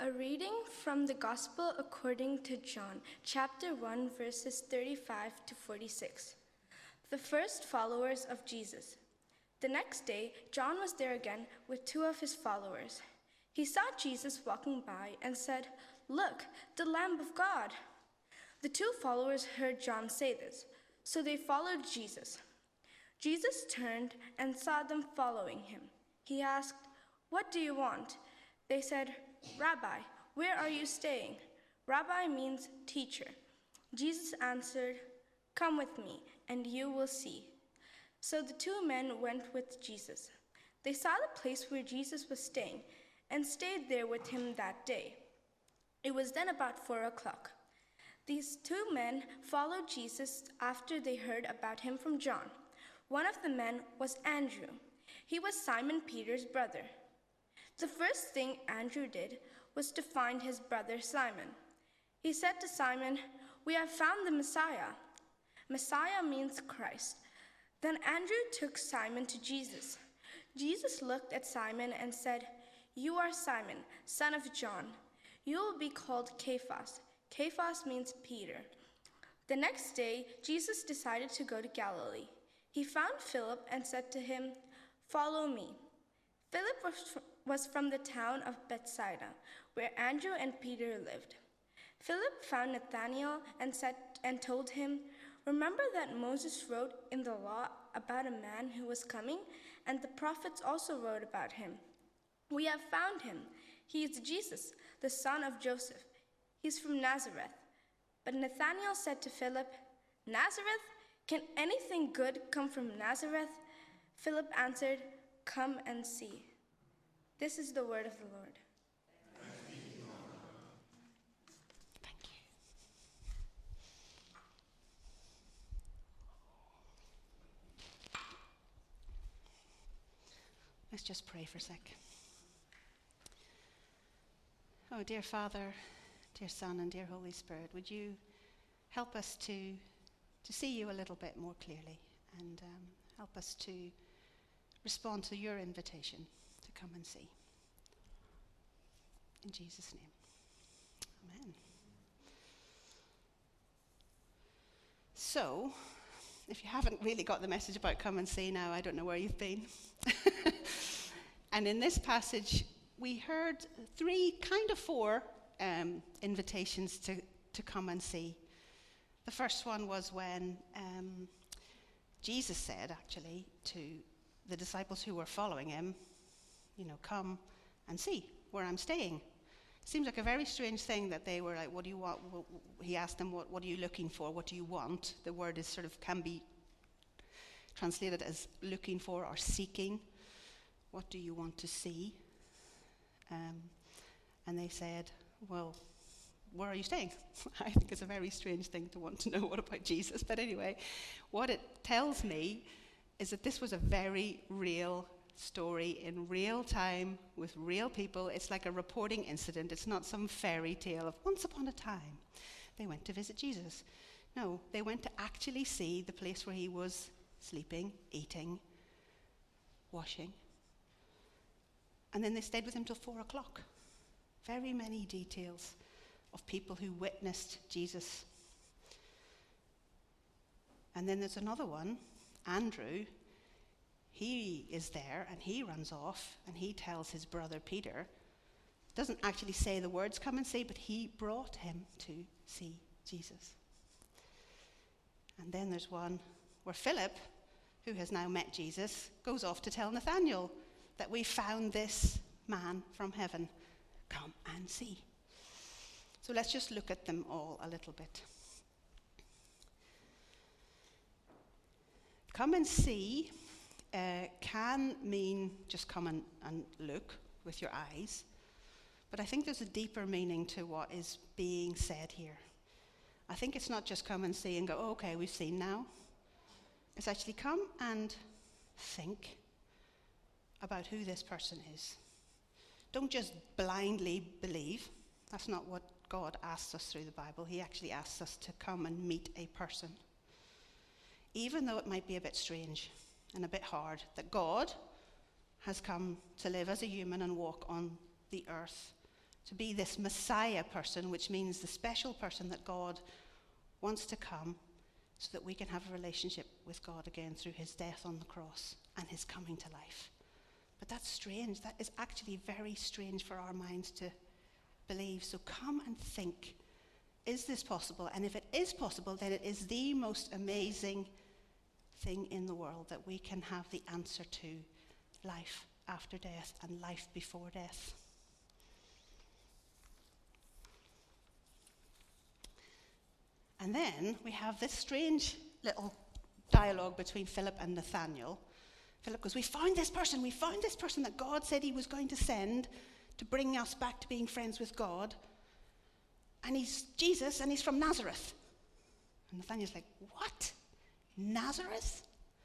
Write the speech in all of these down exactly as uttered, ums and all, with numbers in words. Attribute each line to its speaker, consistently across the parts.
Speaker 1: A reading from the Gospel according to John, chapter one, verses thirty-five to forty-six. The first followers of Jesus. The next day, John was there again with two of his followers. He saw Jesus walking by and said, "Look, the Lamb of God." The two followers heard John say this, so they followed Jesus. Jesus turned and saw them following him. He asked, "What do you want?" They said, "Rabbi, where are you staying?" Rabbi means teacher. Jesus answered, "Come with me, and you will see." So the two men went with Jesus. They saw the place where Jesus was staying and stayed there with him that day. It was then about four o'clock. These two men followed Jesus after they heard about him from John. One of the men was Andrew. He was Simon Peter's brother. The first thing Andrew did was to find his brother Simon. He said to Simon, "We have found the Messiah." Messiah means Christ. Then Andrew took Simon to Jesus. Jesus looked at Simon and said, "You are Simon, son of John. You will be called Cephas." Cephas means Peter. The next day, Jesus decided to go to Galilee. He found Philip and said to him, "Follow me." Philip was was from the town of Bethsaida, where Andrew and Peter lived. Philip found Nathanael and said and told him, "Remember that Moses wrote in the law about a man who was coming, and the prophets also wrote about him. We have found him. He is Jesus, the son of Joseph. He's from Nazareth." But Nathanael said to Philip, "Nazareth? Can anything good come from Nazareth?" Philip answered, "Come and see." This is the word of the Lord.
Speaker 2: Thank you. Let's just pray for a sec. Oh, dear Father, dear Son, and dear Holy Spirit, would you help us to, to see you a little bit more clearly, and um, help us to respond to your invitation to come and see. In Jesus' name, amen. So, if you haven't really got the message about come and see now, I don't know where you've been. And in this passage, we heard three, kind of four, um, invitations to, to come and see. The first one was when um, Jesus said, actually, to the disciples who were following him, you know, "Come and see where I'm staying." Seems like a very strange thing that they were like, "What do you want?" Well, he asked them, what, what are you looking for? What do you want? The word is sort of, can be translated as looking for or seeking. What do you want to see? Um, and they said, "Well, where are you staying?" I think it's a very strange thing to want to know what about Jesus. But anyway, what it tells me is that this was a very real story in real time with real people. It's like a reporting incident. It's not some fairy tale of once upon a time they went to visit Jesus. No, they went to actually see the place where he was sleeping, eating, washing. And then they stayed with him till four o'clock. Very many details of people who witnessed Jesus. And then there's another one, Andrew. He is there and he runs off and he tells his brother Peter, doesn't actually say the words "come and see," but he brought him to see Jesus. And then there's one where Philip, who has now met Jesus, goes off to tell Nathanael that we found this man from heaven. Come and see. So let's just look at them all a little bit. Come and see uh, can mean just come and, and look with your eyes. But I think there's a deeper meaning to what is being said here. I think it's not just come and see and go, oh, okay, we've seen now. It's actually come and think about who this person is. Don't just blindly believe. That's not what God asks us through the Bible. He actually asks us to come and meet a person. Even though it might be a bit strange and a bit hard, that God has come to live as a human and walk on the earth to be this Messiah person, which means the special person that God wants to come so that we can have a relationship with God again through his death on the cross and his coming to life. But that's strange. That is actually very strange for our minds to believe. So come and think, is this possible? And if it is possible, then it is the most amazing thing in the world that we can have the answer to life after death and life before death. And then we have this strange little dialogue between Philip and Nathanael. Philip goes, we found this person, we found this person that God said he was going to send to bring us back to being friends with God. And he's Jesus, and he's from Nazareth. And Nathanael's like, what? Nazareth?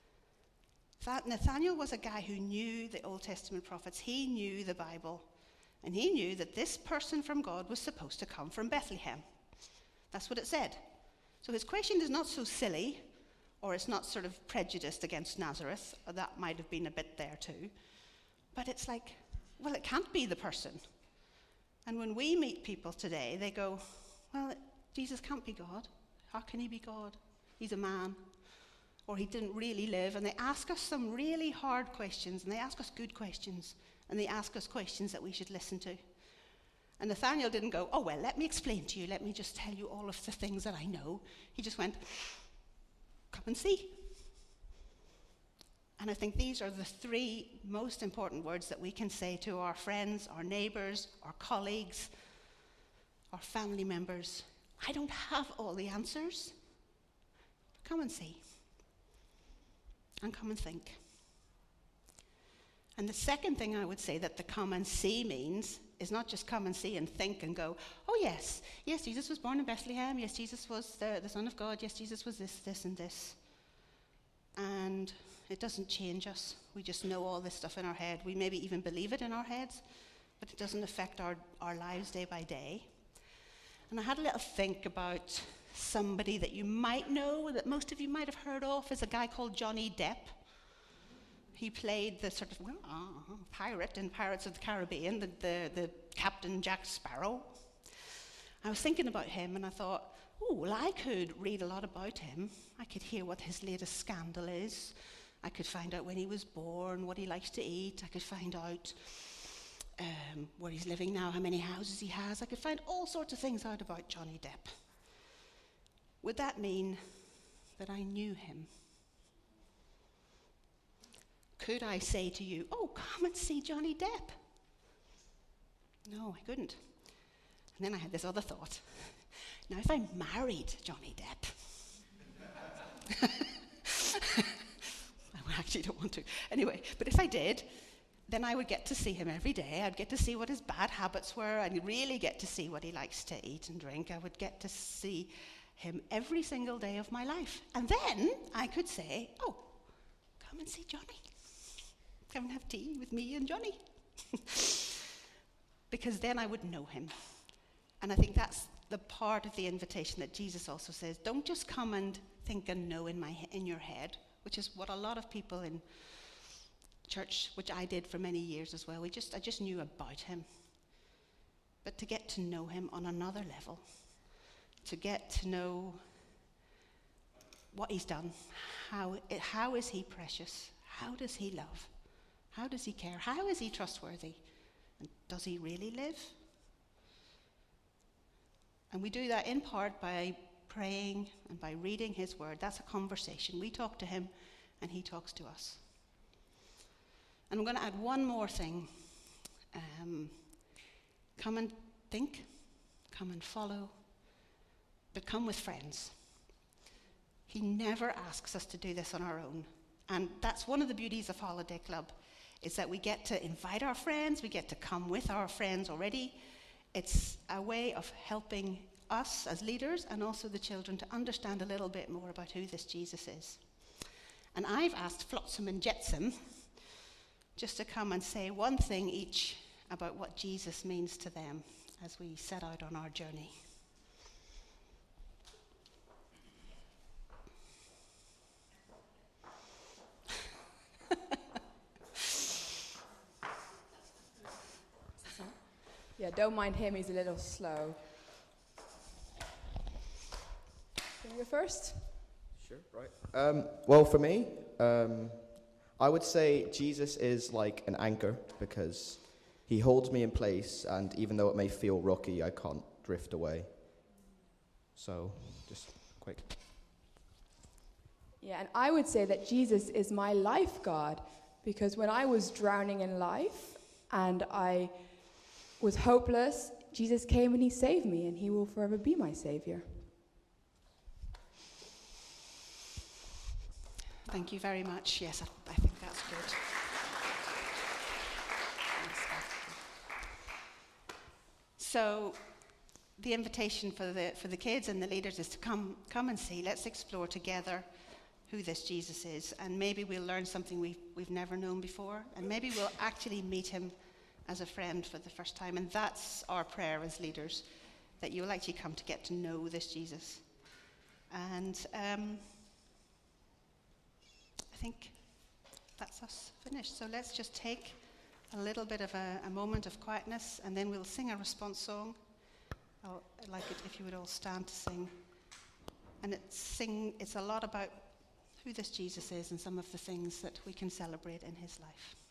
Speaker 2: Nathanael was a guy who knew the Old Testament prophets. He knew the Bible. And he knew that this person from God was supposed to come from Bethlehem. That's what it said. So his question is not so silly, or it's not sort of prejudiced against Nazareth, or that might have been a bit there too. But it's like, well, it can't be the person. And when we meet people today, they go, well, Jesus can't be God. How can he be God? He's a man. Or he didn't really live. And they ask us some really hard questions, and they ask us good questions, and they ask us questions that we should listen to. And Nathanael didn't go, oh, well, let me explain to you. Let me just tell you all of the things that I know. He just went, come and see. And I think these are the three most important words that we can say to our friends, our neighbors, our colleagues, our family members. I don't have all the answers. Come and see. And come and think. And the second thing I would say that the come and see means is not just come and see and think and go, oh yes, yes, Jesus was born in Bethlehem, yes, Jesus was the, the Son of God, yes, Jesus was this, this, and this. And it doesn't change us. We just know all this stuff in our head. We maybe even believe it in our heads, but it doesn't affect our, our lives day by day. And I had a little think about somebody that you might know, that most of you might have heard of, is a guy called Johnny Depp. He played the sort of well, uh, pirate in Pirates of the Caribbean, the, the, the Captain Jack Sparrow. I was thinking about him and I thought, oh, well, I could read a lot about him. I could hear what his latest scandal is. I could find out when he was born, what he likes to eat. I could find out um, where he's living now, how many houses he has. I could find all sorts of things out about Johnny Depp. Would that mean that I knew him? Could I say to you, oh, come and see Johnny Depp? No, I couldn't. And then I had this other thought. Now, if I married Johnny Depp, I actually don't want to. Anyway, but if I did, then I would get to see him every day. I'd get to see what his bad habits were. I'd really get to see what he likes to eat and drink. I would get to see him every single day of my life. And then I could say, oh, come and see Johnny. Come and have tea with me and Johnny. Because then I would know him. And I think that's the part of the invitation that Jesus also says, don't just come and think and know in my in your head, which is what a lot of people in church, which I did for many years as well, we just I just knew about him. But to get to know him on another level, to get to know what he's done, how how is he precious, how does he love, how does he care, how is he trustworthy, and does he really live? And we do that in part by praying and by reading his word. That's a conversation. We talk to him and he talks to us. And I'm going to add one more thing. Um, come and think, come and follow, but come with friends. He never asks us to do this on our own. And that's one of the beauties of Holiday Club, is that we get to invite our friends, we get to come with our friends already. It's a way of helping us as leaders and also the children to understand a little bit more about who this Jesus is. And I've asked Flotsam and Jetsam just to come and say one thing each about what Jesus means to them as we set out on our journey.
Speaker 3: Yeah, don't mind him, he's a little slow. Can you go first?
Speaker 4: Sure, right. Um, well, for me, um, I would say Jesus is like an anchor because he holds me in place, and even though it may feel rocky, I can't drift away. So, just quick.
Speaker 3: Yeah, and I would say that Jesus is my lifeguard, because when I was drowning in life and I was hopeless, Jesus came and he saved me, and he will forever be my savior.
Speaker 2: Thank you very much. Yes, I, I think that's good. So, the invitation for the for the kids and the leaders is to come come and see. Let's explore together who this Jesus is, and maybe we'll learn something we've we've never known before, and maybe we'll actually meet him as a friend for the first time. And that's our prayer as leaders, that you'll actually come to get to know this Jesus. And um, I think that's us finished. So let's just take a little bit of a, a moment of quietness, and then we'll sing a response song. Oh, I'd like it if you would all stand to sing. And it's sing. It's a lot about who this Jesus is and some of the things that we can celebrate in his life.